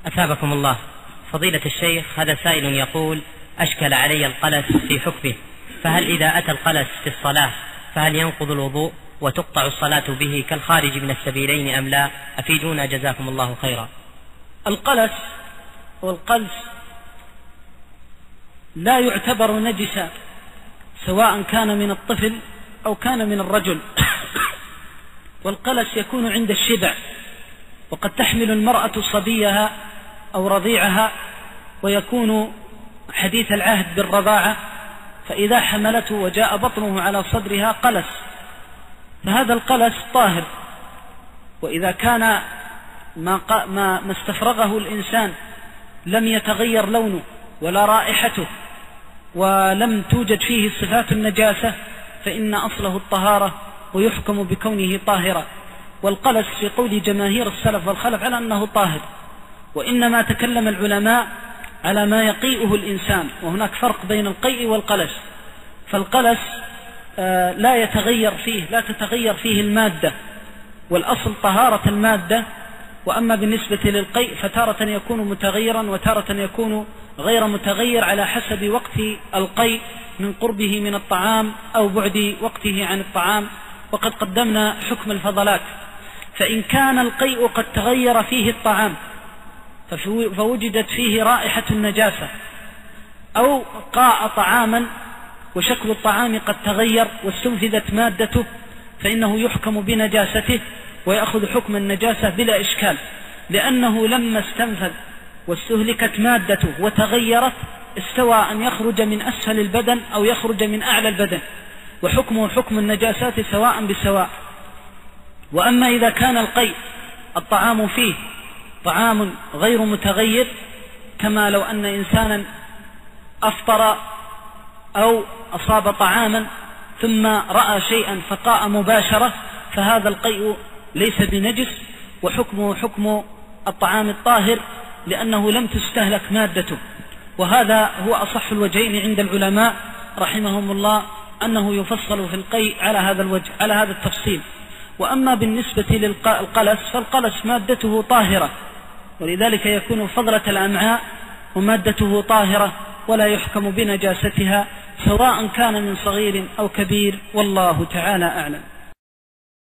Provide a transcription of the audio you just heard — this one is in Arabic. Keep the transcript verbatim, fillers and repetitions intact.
أثابكم الله. فضيلة الشيخ، هذا سائل يقول: أشكل علي القلس في حكمه، فهل إذا أتى القلس في الصلاة فهل ينقض الوضوء وتقطع الصلاة به كالخارج من السبيلين أم لا؟ أفيدونا جزاكم الله خيرا. القلس والقلس لا يعتبر نجسا سواء كان من الطفل أو كان من الرجل. والقلس يكون عند الشبع، وقد تحمل المرأة صبيها أو رضيعها ويكون حديث العهد بالرضاعة، فإذا حملته وجاء بطنه على صدرها قلس، فهذا القلس طاهر. وإذا كان ما, ما, ما استفرغه الإنسان لم يتغير لونه ولا رائحته ولم توجد فيه صفات النجاسة فإن أصله الطهارة ويحكم بكونه طاهرا. والقلس في قول جماهير السلف والخلف على أنه طاهر، وإنما تكلم العلماء على ما يقيئه الإنسان، وهناك فرق بين القيء والقلس. فالقلس آه لا يتغير فيه لا تتغير فيه المادة، والأصل طهارة المادة. وأما بالنسبة للقيء فتارة يكون متغيرا وتارة يكون غير متغير على حسب وقت القيء من قربه من الطعام أو بعد وقته عن الطعام. وقد قدمنا حكم الفضلات. فإن كان القيء قد تغير فيه الطعام فوجدت فيه رائحة النجاسة، أو قاء طعاما وشكل الطعام قد تغير واستنفذت مادته، فإنه يحكم بنجاسته ويأخذ حكم النجاسة بلا إشكال، لأنه لما استنفذ واستهلكت مادته وتغيرت استوى أن يخرج من أسفل البدن أو يخرج من أعلى البدن، وحكمه حكم النجاسات سواء بسواء. وأما إذا كان القيء الطعام فيه طعام غير متغير، كما لو أن إنسانا أفطر أو أصاب طعاما ثم رأى شيئا فقاء مباشرة، فهذا القيء ليس بنجس وحكمه حكم الطعام الطاهر، لأنه لم تستهلك مادته. وهذا هو أصح الوجهين عند العلماء رحمهم الله، أنه يفصل في القيء على هذا الوجه على هذا التفصيل. وأما بالنسبة للقلس فالقلس مادته طاهرة، ولذلك يكون فضلة الأمعاء ومادته طاهرة ولا يحكم بنجاستها سواء كان من صغير أو كبير، والله تعالى أعلم.